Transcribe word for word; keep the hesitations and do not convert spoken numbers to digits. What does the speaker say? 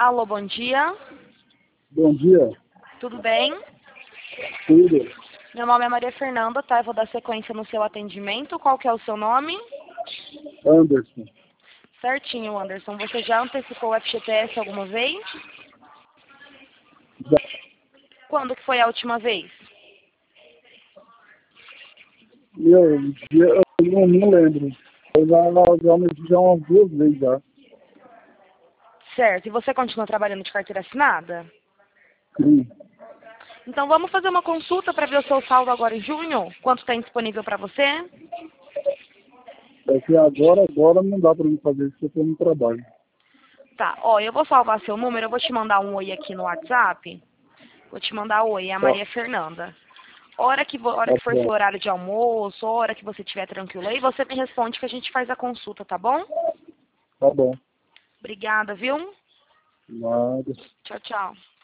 Alô, bom dia. Bom dia. Tudo bem? Tudo. Meu nome é Maria Fernanda, tá? Eu vou dar sequência no seu atendimento. Qual que é o seu nome? Anderson. Certinho, Anderson. Você já antecipou o F G T S alguma vez? Já, Quando que foi a última vez? eu, eu não, não lembro. Eu já, já mexi já umas duas vezes já. Certo. E você continua trabalhando de carteira assinada? Sim. Então vamos fazer uma consulta para ver o seu saldo agora em junho? Quanto tem disponível para você? É que agora, agora não dá pra mim fazer isso, porque eu tô no trabalho. Tá, ó, eu vou salvar seu número, eu vou te mandar um oi aqui no WhatsApp. Vou te mandar oi, é a Tá, Maria Fernanda. Hora que, vo- hora tá que for seu bom. horário de almoço, hora que você estiver tranquilo aí, você me responde que a gente faz a consulta, tá bom? Tá bom. Obrigada, viu? Nada. Tchau, tchau.